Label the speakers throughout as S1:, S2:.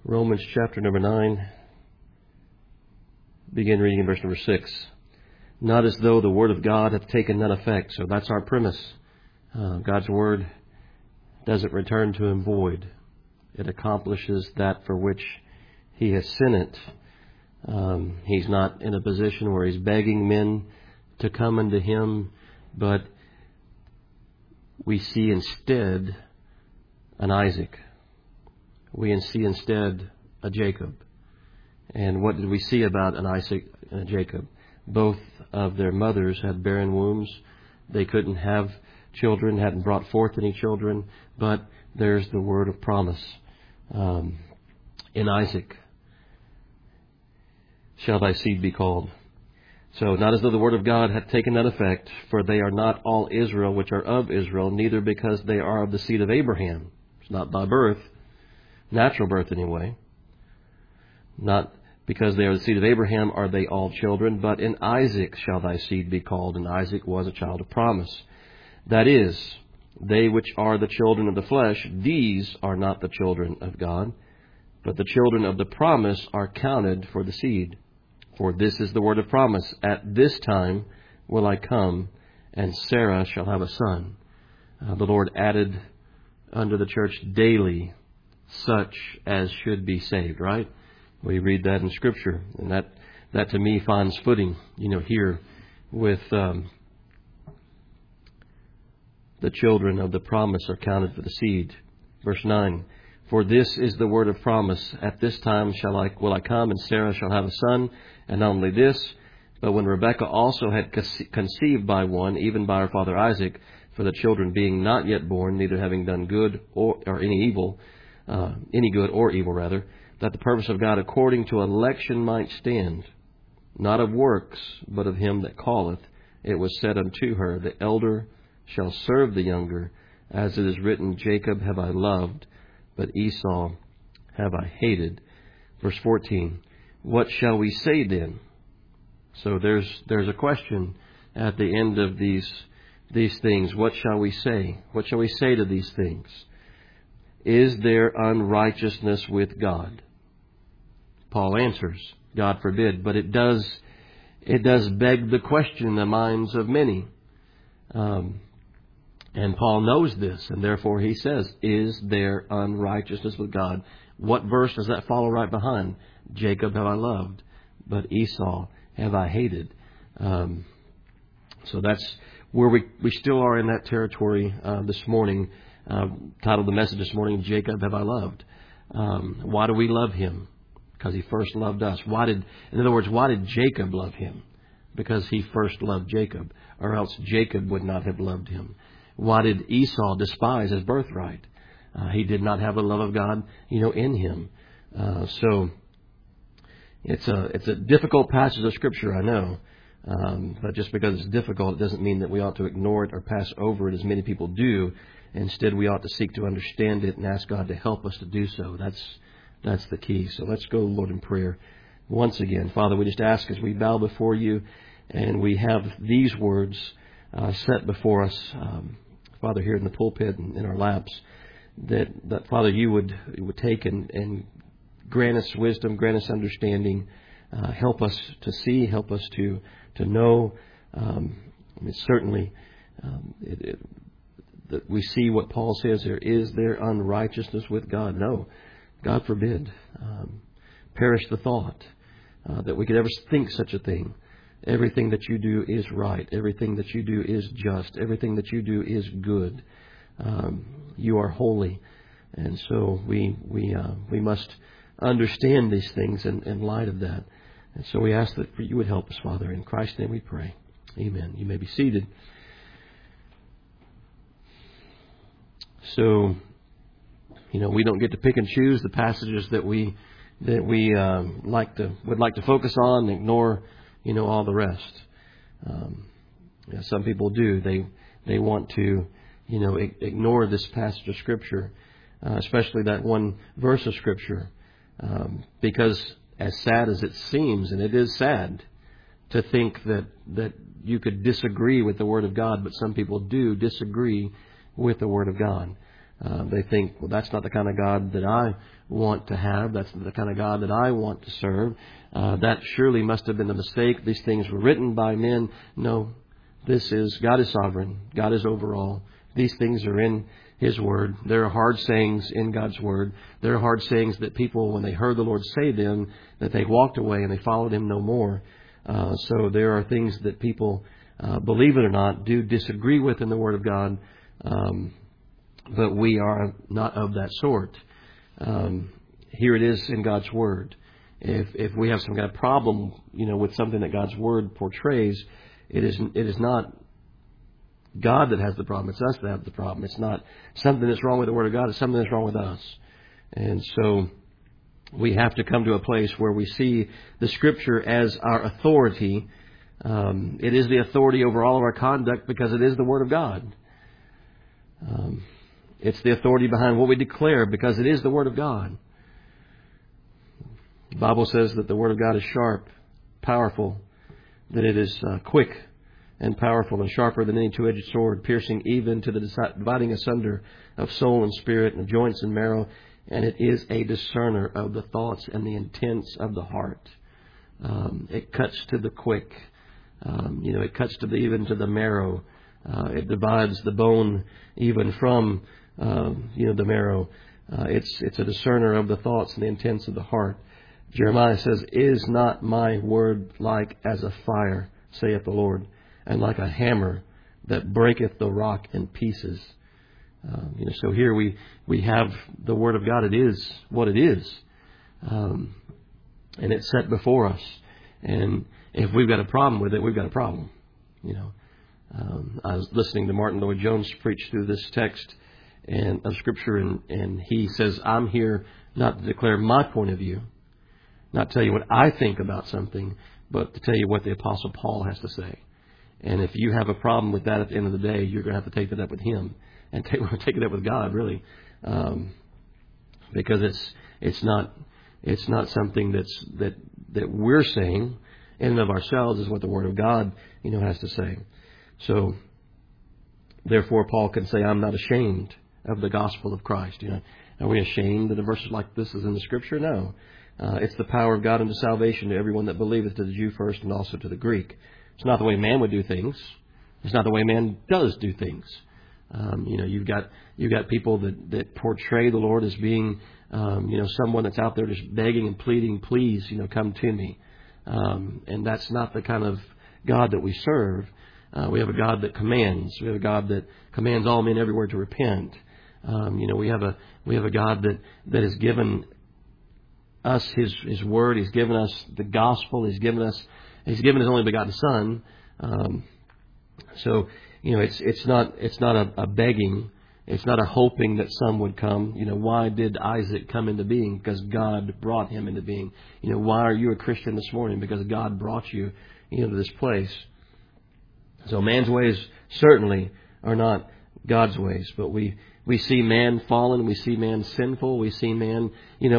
S1: Romans chapter number 9, begin reading in verse number 6. Not as though the word of God hath taken none effect. So that's our premise. God's word doesn't return to him void. It accomplishes that for which he has sent it. He's not in a position where he's begging men to come unto him, but we see instead an Isaac. We see instead a Jacob. And what did we see about an Isaac and a Jacob? Both of their mothers had barren wombs. They couldn't have children, hadn't brought forth any children, but there's the word of promise. In Isaac shall thy seed be called. So, not as though the word of God had taken none effect, for they are not all Israel which are of Israel, neither because they are of the seed of Abraham. It's not by birth, natural birth anyway. Not because they are the seed of Abraham are they all children, but in Isaac shall thy seed be called. And Isaac was a child of promise. That is, they which are the children of the flesh, these are not the children of God, but the children of the promise are counted for the seed. For this is the word of promise. At this time will I come, and Sarah shall have a son. The Lord added unto the church daily such as should be saved, right? We read that in Scripture, and that to me finds footing, here with the children of the promise are counted for the seed. Verse 9, for this is the word of promise. At this time will I come, and Sarah shall have a son. And not only this, but when Rebekah also had conceived by one, even by her father Isaac, for the children being not yet born, neither having done good or any good or evil rather, that the purpose of God according to election might stand, not of works, but of him that calleth, it was said unto her, the elder shall serve the younger, as it is written, Jacob have I loved, but Esau have I hated. Verse 14, what shall we say then? So there's a question at the end of these things. What shall we say? What shall we say to these things? Is there unrighteousness with God? Paul answers, God forbid. But it does beg the question in the minds of many. And Paul knows this, and therefore he says, is there unrighteousness with God? What verse does that follow right behind? Jacob have I loved, but Esau have I hated. So that's where we still are in that territory this morning. Titled the message this morning, Jacob have I loved. Why do we love him? Because he first loved us. Why did Jacob love him? Because he first loved Jacob, or else Jacob would not have loved him. Why did Esau despise his birthright? He did not have the love of God, in him. So it's a difficult passage of Scripture, I know. But just because it's difficult, it doesn't mean that we ought to ignore it or pass over it as many people do. Instead, we ought to seek to understand it and ask God to help us to do so. That's the key. So let's go, Lord, in prayer. Once again, Father, we just ask as we bow before you and we have these words set before us, Father, here in the pulpit and in our laps, that Father, you would take and grant us wisdom, grant us understanding, help us to see, help us to know. Certainly, that we see what Paul says there. Is there unrighteousness with God? No. God forbid. Perish the thought that we could ever think such a thing. Everything that you do is right. Everything that you do is just. Everything that you do is good. You are holy. And so we must understand these things in light of that. And so we ask that you would help us, Father. In Christ's name we pray. Amen. You may be seated. So, we don't get to pick and choose the passages that we would like to focus on, and ignore, all the rest. Some people do. They want to, ignore this passage of Scripture, especially that one verse of Scripture, because as sad as it seems, and it is sad to think that you could disagree with the Word of God, but some people do disagree with the Word of God. They think, well, that's not the kind of God that I want to have. That's the kind of God that I want to serve. That surely must have been a mistake. These things were written by men. No, God is sovereign. God is over all. These things are in His Word. There are hard sayings in God's Word. There are hard sayings that people, when they heard the Lord say them, that they walked away and they followed Him no more. So there are things that people, believe it or not, do disagree with in the Word of God. But we are not of that sort. Here it is in God's Word. If we have some kind of problem, with something that God's Word portrays, it is not God that has the problem. It's us that have the problem. It's not something that's wrong with the Word of God. It's something that's wrong with us. And so we have to come to a place where we see the Scripture as our authority. It is the authority over all of our conduct because it is the Word of God. It's the authority behind what we declare because it is the Word of God. The Bible says that the Word of God is sharp, powerful, that it is quick and powerful and sharper than any two-edged sword, piercing even to the dividing asunder of soul and spirit and of joints and marrow, and it is a discerner of the thoughts and the intents of the heart. It cuts to the quick. It cuts even to the marrow. It divides the bone even from the marrow. It's a discerner of the thoughts and the intents of the heart. Jeremiah says, "Is not my word like as a fire, saith the Lord, and like a hammer that breaketh the rock in pieces?" So here we have the Word of God. It is what it is, and it's set before us. And if we've got a problem with it, we've got a problem. I was listening to Martin Lloyd-Jones preach through this text of Scripture, and he says, "I'm here not to declare my point of view, not tell you what I think about something, but to tell you what the Apostle Paul has to say." And if you have a problem with that at the end of the day, you're going to have to take that up with him and take it up with God, really, because it's not something that we're saying in and of ourselves. Is what the Word of God has to say. So therefore, Paul can say, "I'm not ashamed of the gospel of Christ." Are we ashamed that a verse like this is in the Scripture? No. It's the power of God unto salvation to everyone that believeth, to the Jew first and also to the Greek. It's not the way man would do things. It's not the way man does do things. You've got people that portray the Lord as being, someone that's out there just begging and pleading, "Please, come to me." And that's not the kind of God that we serve. We have a God that commands. We have a God that commands all men everywhere to repent. We have a God that has given us His Word. He's given us the gospel. He's given His only begotten Son. So it's not a begging. It's not a hoping that some would come. Why did Isaac come into being? Because God brought him into being. Why are you a Christian this morning? Because God brought you into this place. So man's ways certainly are not God's ways. But we see man fallen. We see man sinful. We see man,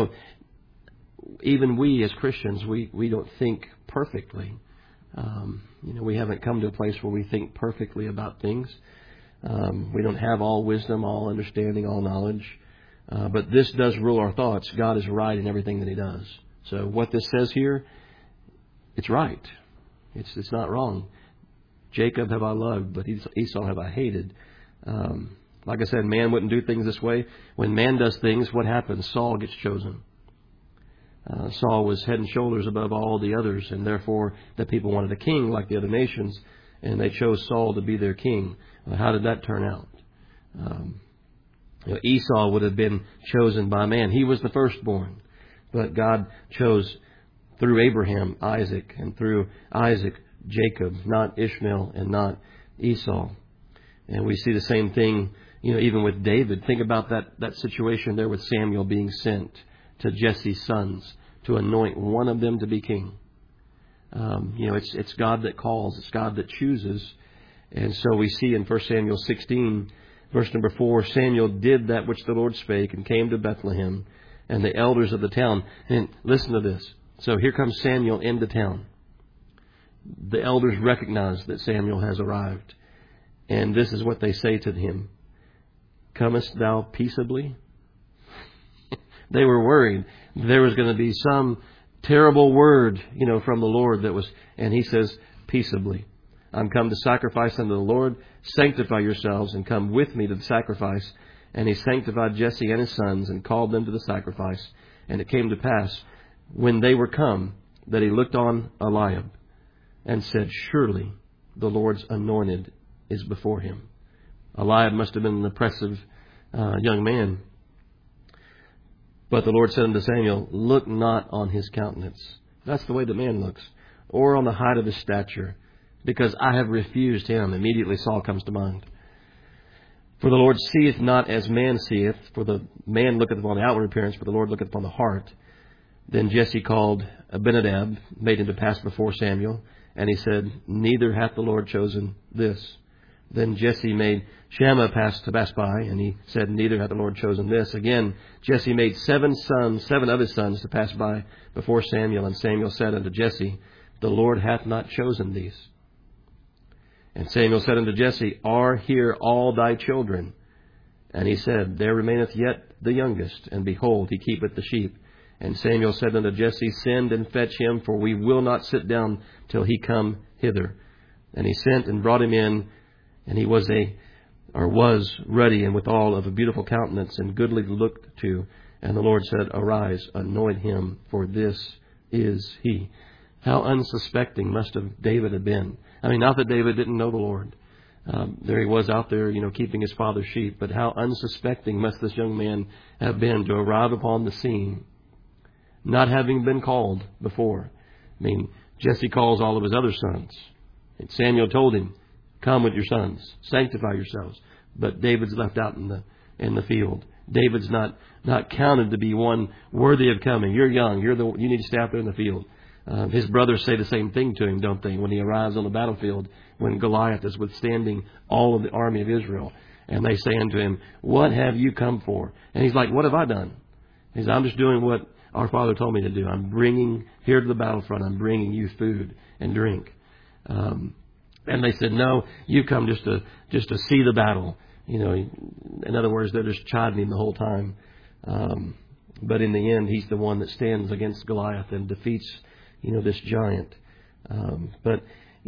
S1: even we as Christians, we don't think perfectly. We haven't come to a place where we think perfectly about things. We don't have all wisdom, all understanding, all knowledge. But this does rule our thoughts. God is right in everything that He does. So what this says here, it's right. It's not wrong. Jacob have I loved, but Esau have I hated. Like I said, man wouldn't do things this way. When man does things, what happens? Saul gets chosen. Saul was head and shoulders above all the others, and therefore the people wanted a king like the other nations, and they chose Saul to be their king. How did that turn out? Esau would have been chosen by man. He was the firstborn, but God chose through Abraham, Isaac, and through Isaac, Jacob, not Ishmael and not Esau. And we see the same thing, even with David. Think about that situation there with Samuel being sent to Jesse's sons to anoint one of them to be king. It's God that calls. It's God that chooses. And so we see in 1 Samuel 16, verse number 4, Samuel did that which the Lord spake and came to Bethlehem, and the elders of the town. And listen to this. So here comes Samuel into town. The elders recognize that Samuel has arrived. And this is what they say to him. comest thou peaceably? They were worried there was going to be some terrible word, from the Lord and he says, peaceably. I'm come to sacrifice unto the Lord. Sanctify yourselves and come with me to the sacrifice. And he sanctified Jesse and his sons and called them to the sacrifice. And it came to pass, when they were come, that he looked on Eliab and said, surely the Lord's anointed is before him. Eliab must have been an impressive young man. But the Lord said unto Samuel, look not on his countenance. That's the way the man looks. Or on the height of his stature, because I have refused him. Immediately Saul comes to mind. For the Lord seeth not as man seeth, for the man looketh upon the outward appearance, but the Lord looketh upon the heart. Then Jesse called Abinadab, made him to pass before Samuel, and he said, neither hath the Lord chosen this. Then Jesse made Shammah to pass by, and he said, neither hath the Lord chosen this. Again, Jesse made seven of his sons to pass by before Samuel, and Samuel said unto Jesse, the Lord hath not chosen these. And Samuel said unto Jesse, are here all thy children? And he said, there remaineth yet the youngest, and behold, he keepeth the sheep. And Samuel said unto Jesse, send and fetch him, for we will not sit down till he come hither. And he sent and brought him in, and he was ruddy and withal of a beautiful countenance and goodly looked to. And the Lord said, arise, anoint him, for this is he. How unsuspecting must have David have been. I mean, not that David didn't know the Lord. There he was out there, keeping his father's sheep. But how unsuspecting must this young man have been to arrive upon the scene, not having been called before. I mean, Jesse calls all of his other sons. And Samuel told him, come with your sons, sanctify yourselves. But David's left out in the field. David's not counted to be one worthy of coming. You're young. You need to stay out there in the field. His brothers say the same thing to him, don't they? When he arrives on the battlefield, when Goliath is withstanding all of the army of Israel, and they say unto him, what have you come for? And he's like, what have I done? He says, I'm just doing what our father told me to do. I'm bringing here to the battlefront. I'm bringing you food and drink. And they said, no, you come just to see the battle. In other words, they're just chiding him the whole time. But in the end, he's the one that stands against Goliath and defeats, this giant. But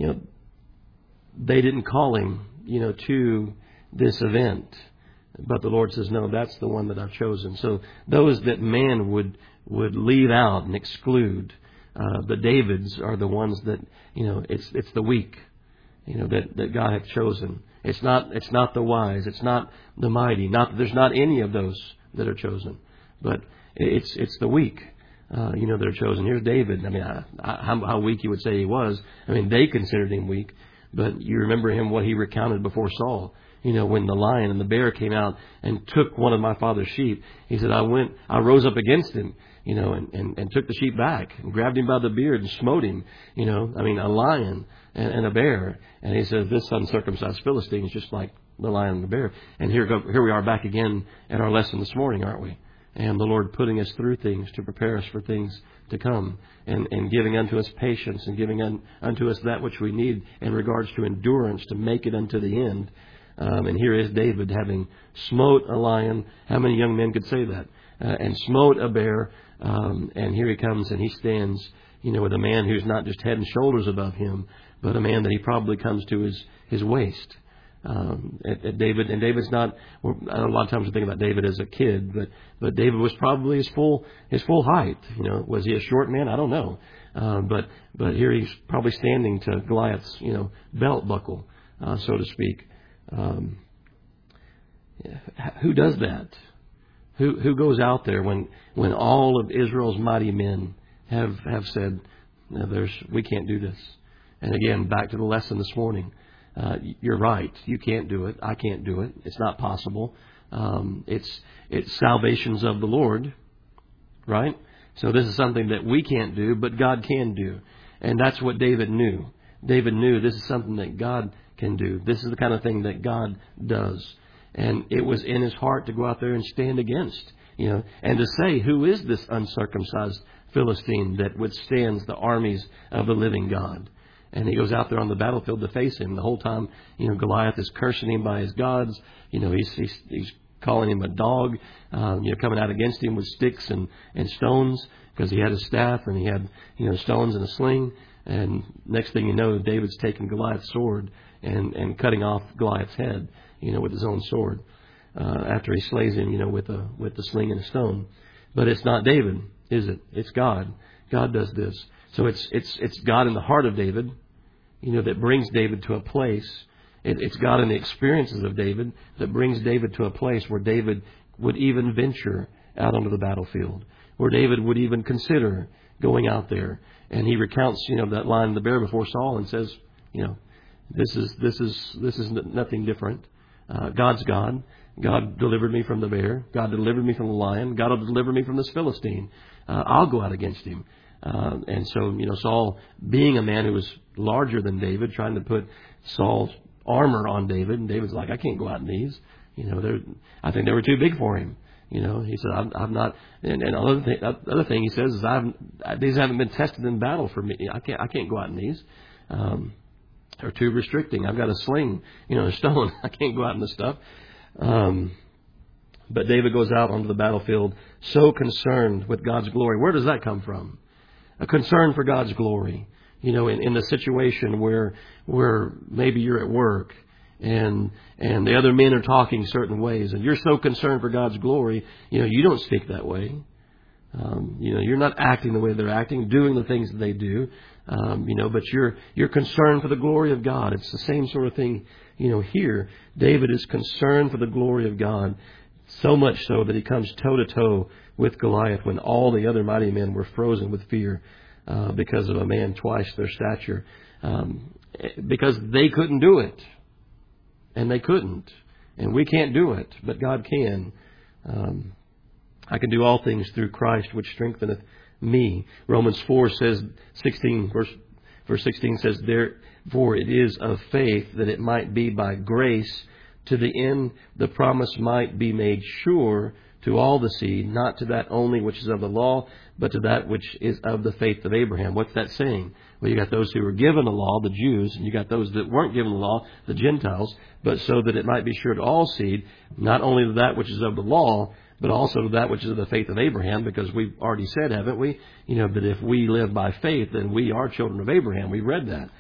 S1: they didn't call him, to this event. But the Lord says, no, that's the one that I've chosen. So those that man would leave out and exclude, the Davids are the ones that, it's the weak, that God hath chosen. It's not the wise. It's not the mighty. There's not any of those that are chosen, but it's the weak, that are chosen. Here's David. I mean, how weak you would say he was. I mean, they considered him weak, but you remember him, what he recounted before Saul. When the lion and the bear came out and took one of my father's sheep, he said, I rose up against him, and took the sheep back and grabbed him by the beard and smote him, a lion and a bear. And he says, this uncircumcised Philistine is just like the lion and the bear. And here we are back again at our lesson this morning, aren't we? And the Lord putting us through things to prepare us for things to come, and giving unto us patience, and giving unto us that which we need in regards to endurance to make it unto the end. And here is David having smote a lion. How many young men could say that? And smote a bear. And here he comes and he stands, with a man who's not just head and shoulders above him, but a man that he probably comes to his waist. At David, and David's not. A lot of times we think about David as a kid, but David was probably his full height. Was he a short man? I don't know. But here he's probably standing to Goliath's belt buckle, so to speak. Who does that? Who goes out there when all of Israel's mighty men have said, no, we can't do this. And again, back to the lesson this morning. You're right. You can't do it. I can't do it. It's not possible. It's salvations of the Lord, right? So this is something that we can't do, but God can do. And that's what David knew. David knew this is something that God can do. This is the kind of thing that God does. And it was in his heart to go out there and stand against, and to say, who is this uncircumcised Philistine that withstands the armies of the living God? And he goes out there on the battlefield to face him. The whole time, Goliath is cursing him by his gods. He's calling him a dog, coming out against him with sticks and stones because he had a staff and he had, stones and a sling. And next thing you know, David's taking Goliath's sword and cutting off Goliath's head, with his own sword, after he slays him, with the sling and a stone. But it's not David, is it? It's God. God does this. So it's God in the heart of David, that brings David to a place. It's God in the experiences of David that brings David to a place where David would even venture out onto the battlefield, where David would even consider going out there. And he recounts, that line, the bear before Saul, and says, this is nothing different. God's God. God delivered me from the bear. God delivered me from the lion. God will deliver me from this Philistine. I'll go out against him. And so, Saul, being a man who was larger than David, trying to put Saul's armor on David, and David's like, I can't go out in these. I think they were too big for him. He said, I'm not. And other thing he says is, these haven't been tested in battle for me. I can't go out in these. They're too restricting. I've got a sling, a stone. I can't go out in this stuff. But David goes out onto the battlefield so concerned with God's glory. Where does that come from? A concern for God's glory. In the situation where maybe you're at work and the other men are talking certain ways, and you're so concerned for God's glory, you don't speak that way. You're not acting the way they're acting, doing the things that they do, but you're concerned for the glory of God. It's the same sort of thing, here. David is concerned for the glory of God, so much so that he comes toe to toe with Goliath when all the other mighty men were frozen with fear because of a man twice their stature, because they couldn't do it. And they couldn't. And we can't do it, but God can. I can do all things through Christ, which strengtheneth me. Romans 4 says, verse 16 says, therefore it is of faith that it might be by grace, to the end the promise might be made sure to all the seed, not to that only which is of the law, but to that which is of the faith of Abraham. What's that saying? Well, you got those who were given the law, the Jews, and you got those that weren't given the law, the Gentiles, but so that it might be sure to all seed, not only to that which is of the law, but also to that which is of the faith of Abraham, because we've already said, haven't we, that if we live by faith, then we are children of Abraham. We read that.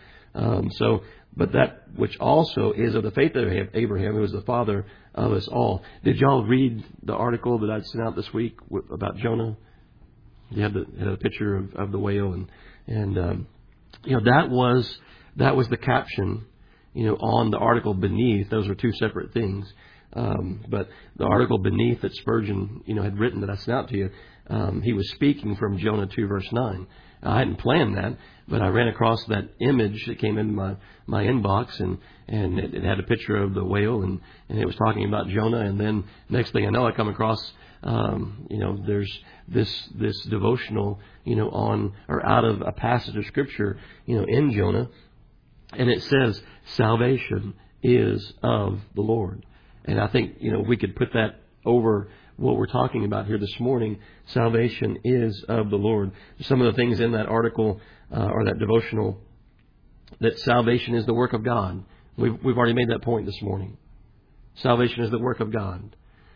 S1: But that which also is of the faith of Abraham, who is the father of us all. Did y'all read the article that I sent out this week about Jonah? You had a picture of the whale, and that was the caption, on the article beneath. Those were two separate things. But the article beneath that Spurgeon, had written that I sent out to you, he was speaking from Jonah 2 verse 9. I hadn't planned that, but I ran across that image that came into my inbox, and it had a picture of the whale, and it was talking about Jonah. And then next thing I know, I come across, there's this devotional, on or out of a passage of Scripture, in Jonah, and it says, salvation is of the Lord. And I think, we could put that over what we're talking about here this morning. Salvation is of the Lord. Some of the things in that article or that devotional, that salvation is the work of God. We've already made that point this morning. Salvation is the work of God.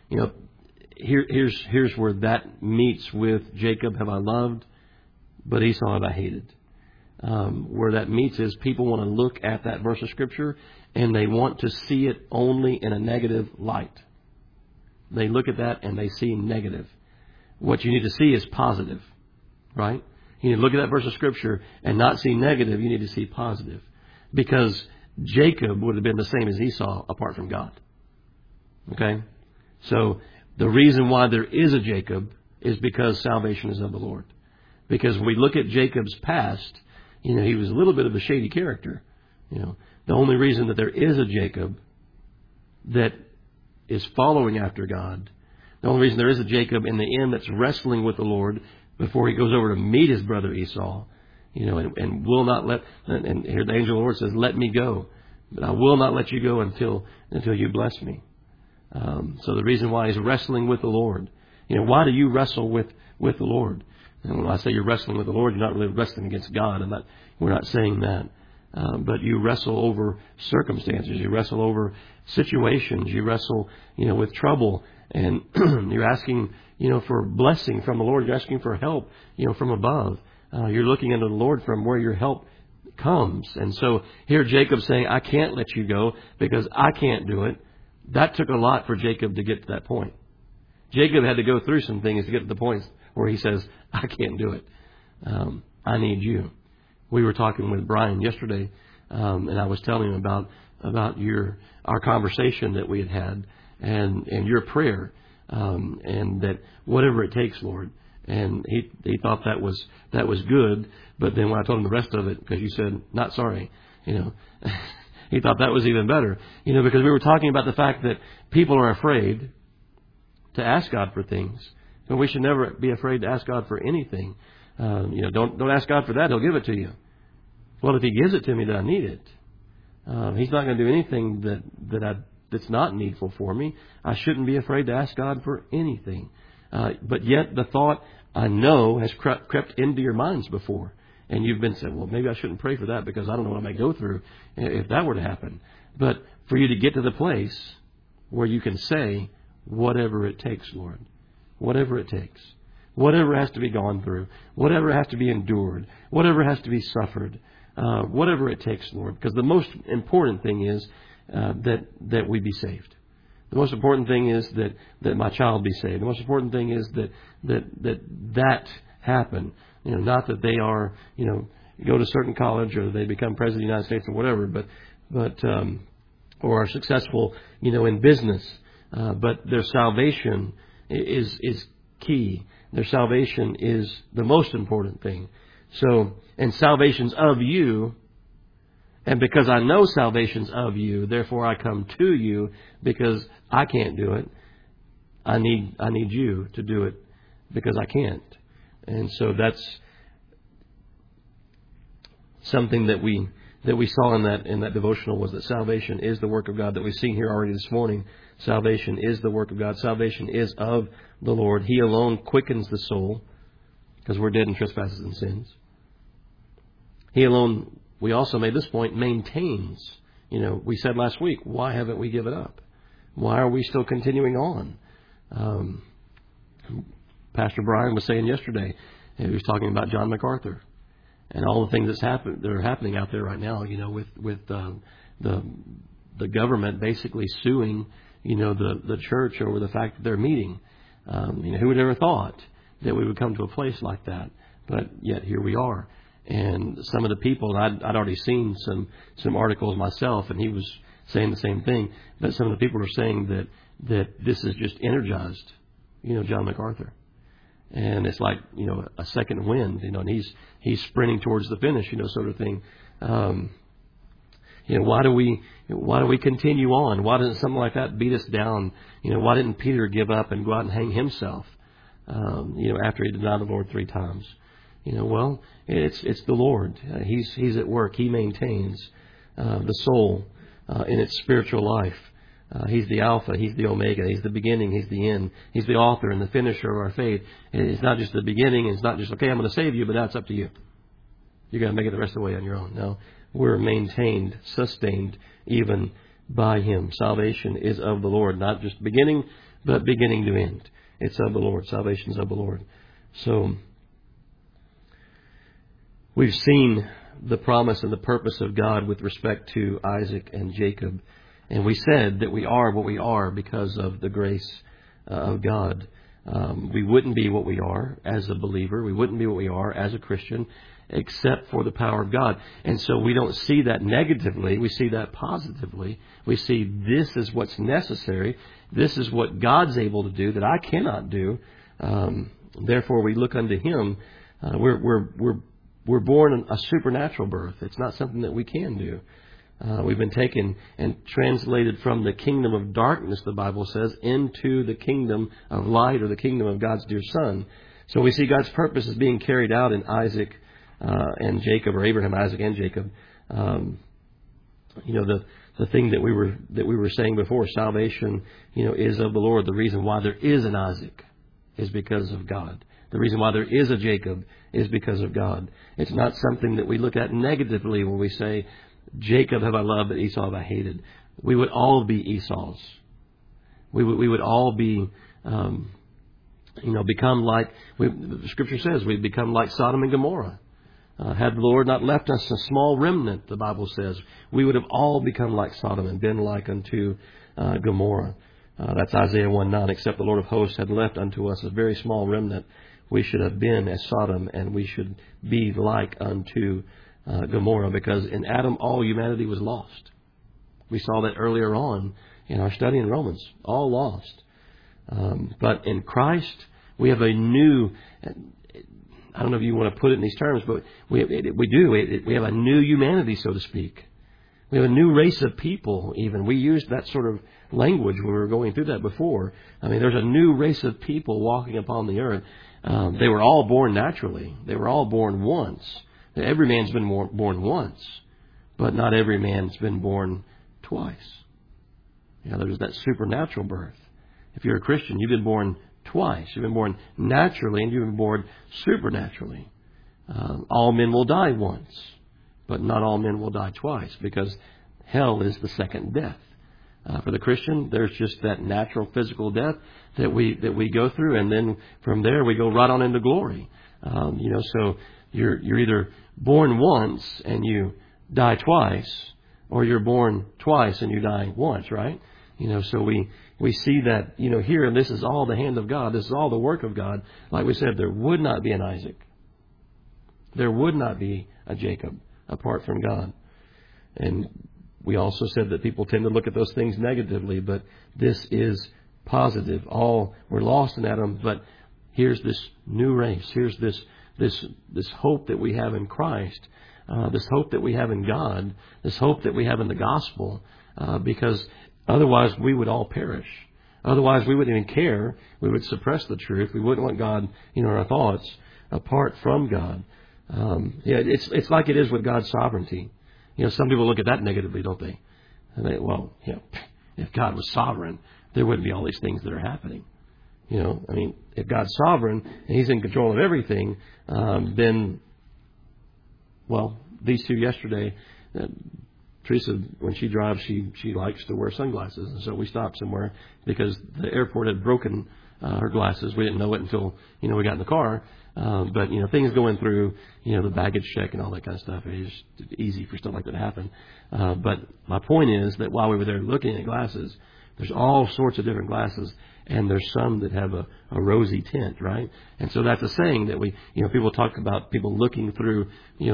S1: Here's where that meets with Jacob have I loved, but Esau have I hated. Where that meets is people want to look at that verse of Scripture and they want to see it only in a negative light. They look at that and they see negative. What you need to see is positive, right? You need to look at that verse of Scripture and not see negative. You need to see positive. Because Jacob would have been the same as Esau apart from God. Okay? So the reason why there is a Jacob is because salvation is of the Lord. Because when we look at Jacob's past, he was a little bit of a shady character. The only reason that there is a Jacob that is following after God, the only reason there is a Jacob in the end that's wrestling with the Lord before he goes over to meet his brother Esau, and will not let, and here the angel of the Lord says, let me go, but I will not let you go until you bless me. So the reason why he's wrestling with the Lord, why do you wrestle with the Lord? And when I say you're wrestling with the Lord, you're not really wrestling against God. We're not saying that. But you wrestle over circumstances. You wrestle over situations. You wrestle, with trouble. And you're asking, for blessing from the Lord. You're asking for help, from above. You're looking into the Lord from where your help comes. And so here Jacob's saying, I can't let you go because I can't do it. That took a lot for Jacob to get to that point. Jacob had to go through some things to get to the point where he says, I can't do it. I need you. We were talking with Brian yesterday, and I was telling him about our conversation that we had and your prayer, and that whatever it takes, Lord. And he thought that was good, but then when I told him the rest of it, because you said not sorry, he thought that was even better, because we were talking about the fact that people are afraid to ask God for things, but we should never be afraid to ask God for anything. Don't ask God for that; He'll give it to you. Well, if He gives it to me, then I need it. He's not going to do anything that's not needful for me. I shouldn't be afraid to ask God for anything. But yet the thought, I know, has crept into your minds before. And you've been saying, well, maybe I shouldn't pray for that because I don't know what I may go through if that were to happen. But for you to get to the place where you can say, whatever it takes, Lord, whatever it takes, whatever has to be gone through, whatever has to be endured, whatever has to be suffered, whatever it takes, Lord. Because the most important thing is that we be saved. The most important thing is that my child be saved. The most important thing is that happen. Not that they are, go to a certain college or they become president of the United States or whatever, but or are successful, in business. But their salvation is key. Their salvation is the most important thing. So, and salvation's of you. And because I know salvation's of you, therefore I come to you because I can't do it. I need you to do it because I can't. And so that's something that we saw in that devotional, was that salvation is the work of God that we've seen here already this morning. Salvation is the work of God. Salvation is of the Lord. He alone quickens the soul because we're dead in trespasses and sins. He alone, we also made this point, maintains. We said last week, why haven't we given up? Why are we still continuing on? Pastor Brian was saying yesterday, he was talking about John MacArthur and all the things that are happening out there right now, with the government basically suing, the church over the fact that they're meeting. Who would ever thought that we would come to a place like that? But yet here we are. And some of the people, I'd already seen some articles myself, and he was saying the same thing. But some of the people are saying that this is just energized, John MacArthur, and it's like a second wind, and he's sprinting towards the finish, sort of thing. Why do we continue on? Why doesn't something like that beat us down? Why didn't Peter give up and go out and hang himself? After he denied the Lord 3 times. Well, it's the Lord. He's at work. He maintains the soul in its spiritual life. He's the Alpha. He's the Omega. He's the beginning. He's the end. He's the author and the finisher of our faith. It's not just the beginning. It's not just, okay, I'm going to save you, but now it's up to you. You're going to make it the rest of the way on your own. No, we're maintained, sustained, even by Him. Salvation is of the Lord, not just beginning, but beginning to end. It's of the Lord. Salvation is of the Lord. So we've seen the promise and the purpose of God with respect to Isaac and Jacob. And we said that we are what we are because of the grace of God. We wouldn't be what we are as a believer. We wouldn't be what we are as a Christian except for the power of God. And so we don't see that negatively. We see that positively. We see this is what's necessary. This is what God's able to do that I cannot do. Therefore, we look unto Him. We're born a supernatural birth. It's not something that we can do. We've been taken and translated from the kingdom of darkness, the Bible says, into the kingdom of light, or the kingdom of God's dear Son. So we see God's purpose is being carried out in Isaac and Jacob, or Abraham, Isaac, and Jacob. The thing that we were saying before, salvation, is of the Lord. The reason why there is an Isaac is because of God. The reason why there is a Jacob is because of God. It's not something that we look at negatively when we say, Jacob have I loved, but Esau have I hated. We would all be Esau's. We would all be, become like, the Scripture says, we'd become like Sodom and Gomorrah. Had the Lord not left us a small remnant, the Bible says, we would have all become like Sodom and been like unto Gomorrah. That's Isaiah 1:9. Except the Lord of hosts had left unto us a very small remnant, we should have been as Sodom, and we should be like unto Gomorrah, because in Adam all humanity was lost. We saw that earlier on in our study in Romans, all lost. But in Christ, we have a new, I don't know if you want to put it in these terms, but we do. We have a new humanity, so to speak. We have a new race of people, even. We used that sort of language when we were going through that before. I mean, there's a new race of people walking upon the earth. They were all born naturally. They were all born once. Every man's been born once, but not every man's been born twice. There's that supernatural birth. If you're a Christian, you've been born twice. You've been born naturally and you've been born supernaturally. All men will die once, but not all men will die twice, because hell is the second death. For the Christian, there's just that natural physical death that we go through, and then from there we go right on into glory. So you're either born once and you die twice, or you're born twice and you die once, right? So we see that, here, and this is all the hand of God. This is all the work of God. Like we said, there would not be an Isaac. There would not be a Jacob apart from God. And we also said that people tend to look at those things negatively, but this is positive. All were lost in Adam, but here's this new race. Here's this hope that we have in Christ, this hope that we have in God, this hope that we have in the gospel, because otherwise we would all perish. Otherwise we wouldn't even care. We would suppress the truth. We wouldn't want God, in our thoughts, apart from God. It's like it is with God's sovereignty. Some people look at that negatively, don't they? And if God was sovereign, there wouldn't be all these things that are happening. If God's sovereign and He's in control of everything, then, these two yesterday, Teresa, when she drives, she likes to wear sunglasses. And so we stopped somewhere because the airport had broken her glasses. We didn't know it until, we got in the car. But things going through, the baggage check and all that kind of stuff, it's just easy for stuff like that to happen. But my point is that while we were there looking at glasses, there's all sorts of different glasses, and there's some that have a rosy tint, right? And so that's a saying that people talk about people looking through,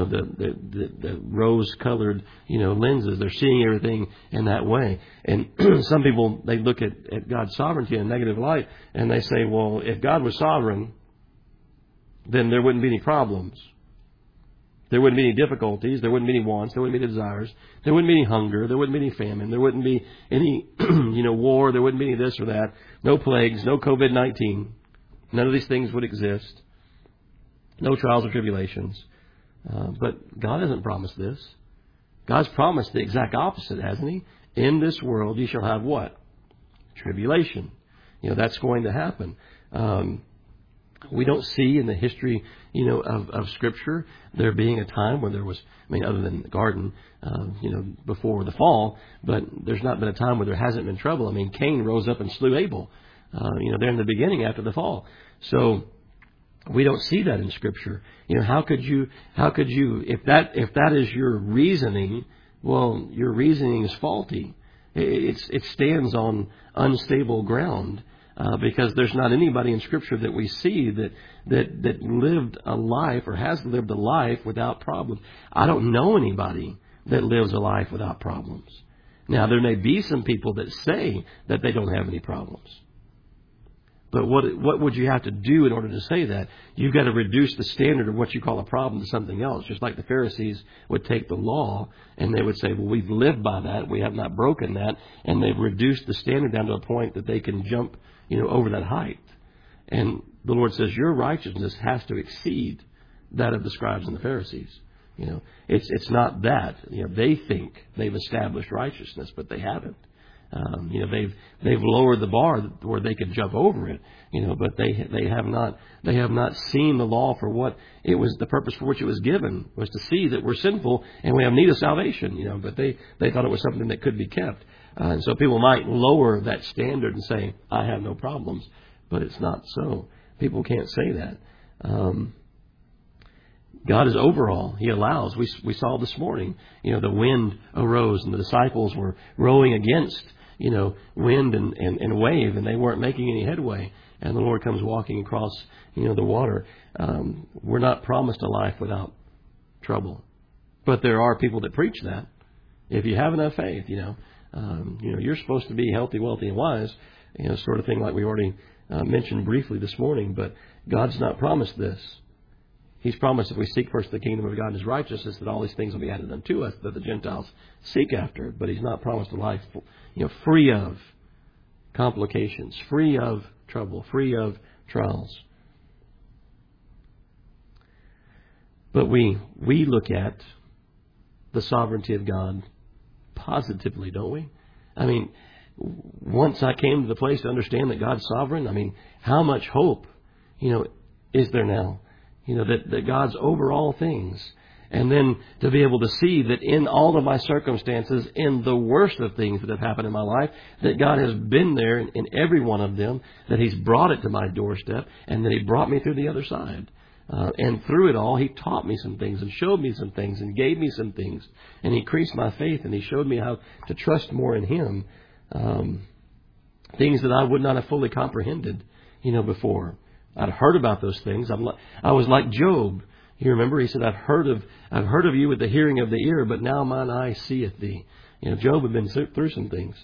S1: the rose-colored, lenses. They're seeing everything in that way. And some people, they look at God's sovereignty in a negative light, and they say, well, if God was sovereign, then there wouldn't be any problems. There wouldn't be any difficulties. There wouldn't be any wants. There wouldn't be any desires. There wouldn't be any hunger. There wouldn't be any famine. There wouldn't be any, war. There wouldn't be any this or that. No plagues. No COVID-19. None of these things would exist. No trials or tribulations. But God hasn't promised this. God's promised the exact opposite, hasn't He? In this world you shall have what? Tribulation. That's going to happen. We don't see in the history, of Scripture, there being a time when there was, other than the garden, before the fall, but there's not been a time where there hasn't been trouble. Cain rose up and slew Abel, there in the beginning after the fall. So we don't see that in Scripture. How could you, if that is your reasoning, well, your reasoning is faulty. It stands on unstable ground. Because there's not anybody in Scripture that we see that lived a life or has lived a life without problems. I don't know anybody that lives a life without problems. Now, there may be some people that say that they don't have any problems. But what would you have to do in order to say that? You've got to reduce the standard of what you call a problem to something else. Just like the Pharisees would take the law and they would say, well, we've lived by that. We have not broken that. And they've reduced the standard down to a point that they can jump, over that height. And the Lord says, your righteousness has to exceed that of the scribes and the Pharisees. It's not that. They think they've established righteousness, but they haven't. They've lowered the bar where they could jump over it, but they have not seen the law for what it was, the purpose for which it was given was to see that we're sinful and we have need of salvation, but they thought it was something that could be kept. And so people might lower that standard and say, I have no problems. But it's not so. People can't say that. God is overall. He allows. We saw this morning, the wind arose and the disciples were rowing against, wind and wave, and they weren't making any headway. And the Lord comes walking across, the water. We're not promised a life without trouble. But there are people that preach that. If you have enough faith, you're supposed to be healthy, wealthy, and wise, sort of thing like we already mentioned briefly this morning. But God's not promised this. He's promised if we seek first the kingdom of God and His righteousness, that all these things will be added unto us, that the Gentiles seek after. But He's not promised a life, free of complications, free of trouble, free of trials. But we look at the sovereignty of God positively, don't we? I mean, once I came to the place to understand that God's sovereign, how much hope, is there now? That God's over all things. And then to be able to see that in all of my circumstances, in the worst of things that have happened in my life, that God has been there in every one of them, that He's brought it to my doorstep, and that He brought me through the other side. And through it all, He taught me some things and showed me some things and gave me some things. And He increased my faith, and He showed me how to trust more in Him. Things that I would not have fully comprehended, before. I'd heard about those things. I was like Job. You remember, he said, I've heard of you with the hearing of the ear, but now mine eye seeth thee. Job had been through some things.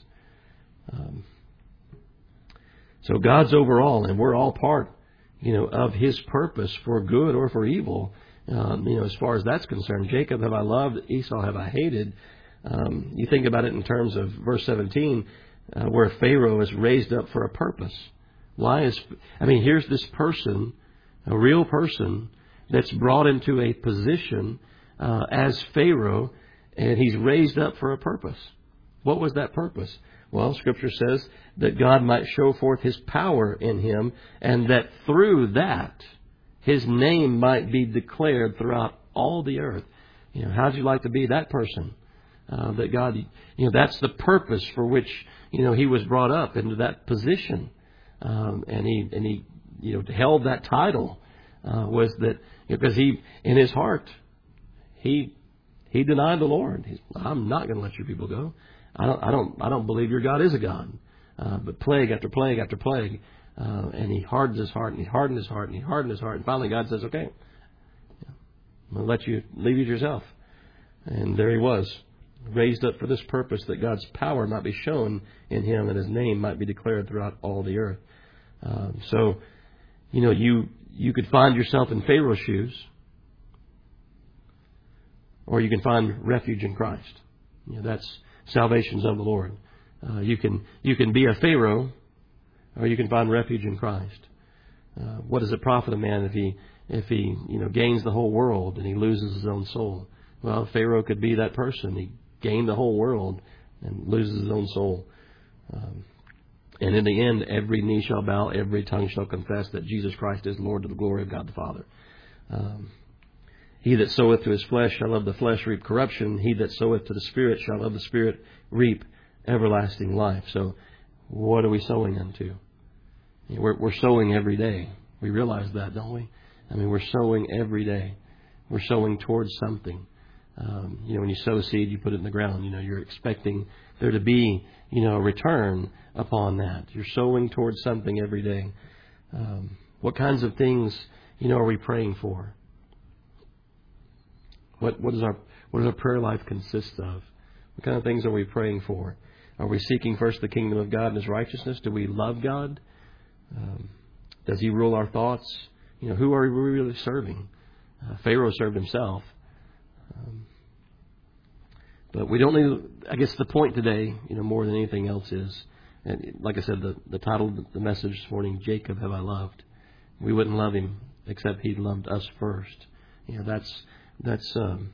S1: So God's overall, and we're all part, of His purpose for good or for evil. As far as that's concerned, Jacob have I loved, Esau have I hated. You think about it in terms of verse 17, where Pharaoh is raised up for a purpose. Here's this person, a real person, that's brought into a position as Pharaoh, and he's raised up for a purpose. What was that purpose? Well, Scripture says that God might show forth His power in him, and that through that, His name might be declared throughout all the earth. How'd you like to be that person? That God, that's the purpose for which, he was brought up into that position. And he held that title, was that, because he, in his heart, he denied the Lord. I'm not going to let your people go. I don't believe your God is a God. But plague after plague after plague. And he hardened his heart, and he hardened his heart, and he hardened his heart. And finally God says, okay, I'm going to let you leave you to yourself. And there he was, raised up for this purpose, that God's power might be shown in him and His name might be declared throughout all the earth. You could find yourself in Pharaoh's shoes, or you can find refuge in Christ. That's salvation's of the Lord. You can be a Pharaoh, or you can find refuge in Christ. What does it profit a man if he gains the whole world and he loses his own soul? Well, Pharaoh could be that person. He gained the whole world and loses his own soul. And in the end, every knee shall bow, every tongue shall confess that Jesus Christ is Lord, to the glory of God the Father. He that soweth to his flesh shall of the flesh reap corruption. He that soweth to the Spirit shall of the Spirit reap everlasting life. So what are we sowing unto? We're sowing every day. We realize that, don't we? We're sowing every day. We're sowing towards something. When you sow seed, you put it in the ground. You're expecting there to be, a return upon that. You're sowing towards something every day. What kinds of things, are we praying for? What does our prayer life consist of? What kind of things are we praying for? Are we seeking first the kingdom of God and His righteousness? Do we love God? Does He rule our thoughts? Who are we really serving? Pharaoh served himself. But we don't need, I guess the point today, more than anything else is, and like I said, the title of the message this morning, Jacob have I loved. We wouldn't love him except He loved us first. That's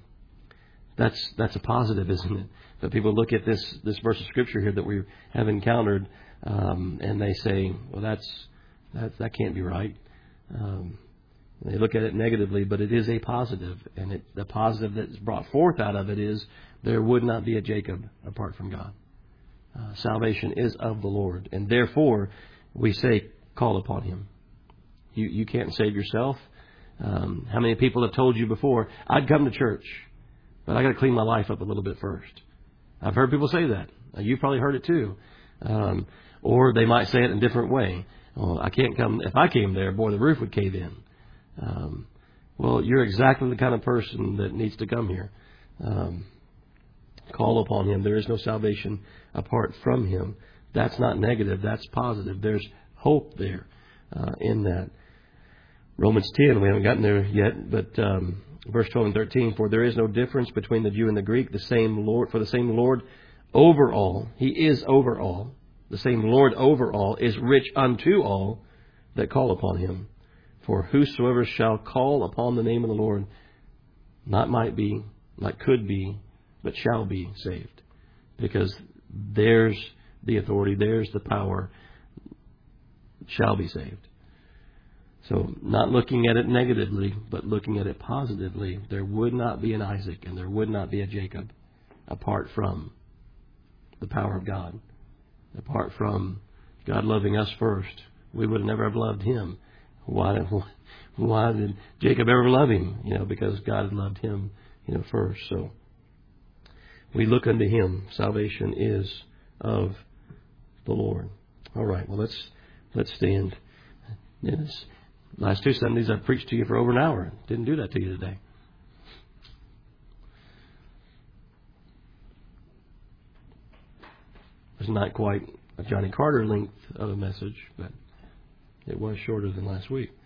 S1: a positive, isn't it? But people look at this verse of Scripture here that we have encountered, and they say, well, that can't be right. They look at it negatively, but it is a positive. And the positive that is brought forth out of it is there would not be a Jacob apart from God. Salvation is of the Lord. And therefore, we say, call upon Him. You can't save yourself. How many people have told you before, I'd come to church, but I got to clean my life up a little bit first. I've heard people say that. You've probably heard it too. Or they might say it in a different way. Well, I can't come. If I came there, boy, the roof would cave in. Well, you're exactly the kind of person that needs to come here. Call upon Him. There is no salvation apart from Him. That's not negative. That's positive. There's hope there in that. Romans 10, we haven't gotten there yet, but verse 12 and 13, for there is no difference between the Jew and the Greek, the same Lord, for the same Lord over all, He is over all, the same Lord over all is rich unto all that call upon Him. For whosoever shall call upon the name of the Lord, not might be, not could be, but shall be saved. Because there's the authority, there's the power, shall be saved. So not looking at it negatively, but looking at it positively, there would not be an Isaac and there would not be a Jacob apart from the power of God. Apart from God loving us first, we would never have loved Him. Why did Jacob ever love him? Because God had loved him, first. So we look unto Him. Salvation is of the Lord. All right. Well, let's stand. Yes. Last 2 Sundays I've preached to you for over an hour. Didn't do that to you today. It's not quite a Johnny Carter length of a message, but it was shorter than last week.